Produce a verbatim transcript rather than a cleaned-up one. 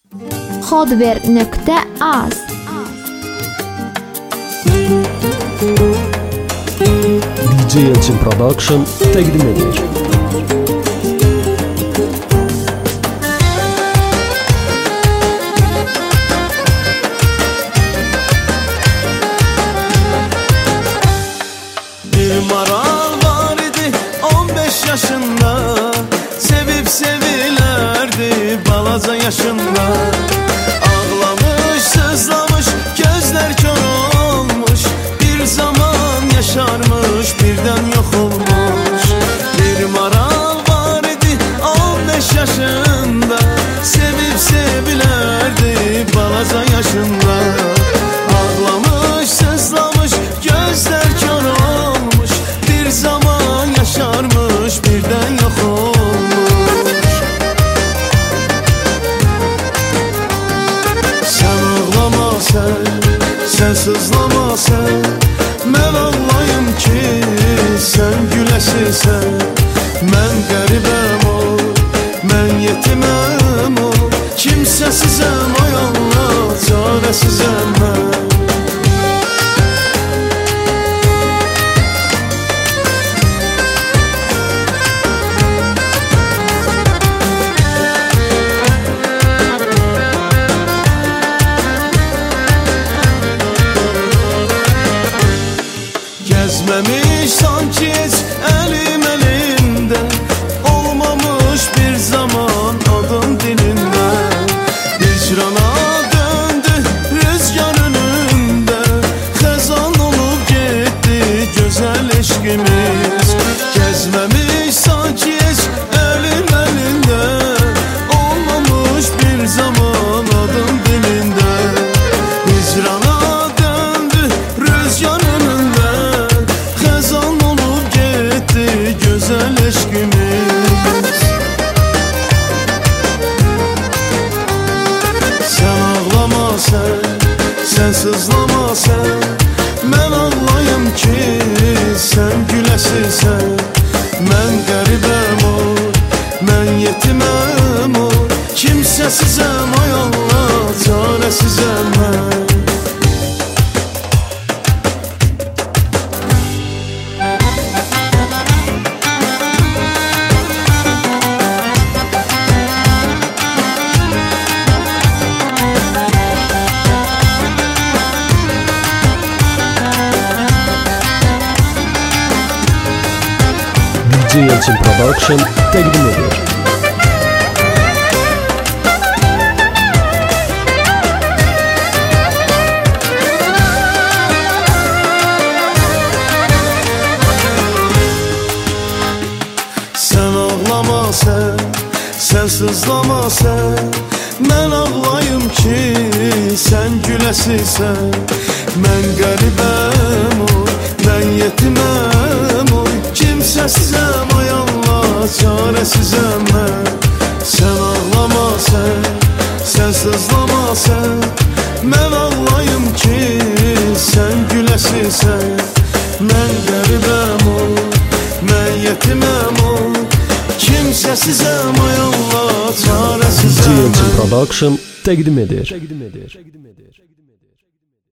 Hardware nokta az D J Elçin Production təqdim edir. Bir maral var idi on beş yaşında, sevip sevilerdi balaca yaşında. Ağlamış, sızlamış, gözler kör olmuş, bir zaman yaşarmış, birden yok olmuş. Bir maral var idi on beş yaşında, sevip sevilerdi balaca yaşında. Ağlamış, sızlamış, gözler kör olmuş, bir zaman yaşarmış, birden yok olmuş. Sen ağlama sen, sen sızlama sen, mən ağlayım ki sen güləsisən. Mən qəribəm ol, mən yetiməm ol, kimsəsizəm ay Allah, çarəsizəm mən. Gezmemiş sanki hiç elim elimde, olmamış bir zaman adım dilinde. Hicrana döndü rüzgar önünde, xezan olup gitti güzel eşkimiz. Gezmemiş sanki hiç elim elinde, olmamış bir zaman adım dilinde. Hicrana döndü rüzgar önünde, güzel eşkimiz. Sen ağlama sen, sen sızlama sen, mən ağlayım ki sen güləsisən. Mən qəribəm ol, mən yetiməm ol, kimsəsizəm ay Allah, çarəsizəm mən. D J Elçin Production təqdim edir. Sen ağlama sen, sen sızlama sen, mən ağlayım ki sen güləsisən. Mən qəribəm ol, mən yetiməm ol, kimsəsizəm ay Allah, çarəsizəm mən. Sen ağlama sen, sen sızlama sen, mən ağlayım ki sen güləsisən. Mən qəribəm ol, mən yetiməm ol, kimsəsizəm ay Allah, çarəsizəm mən. D J Elçin Production təqdim edir.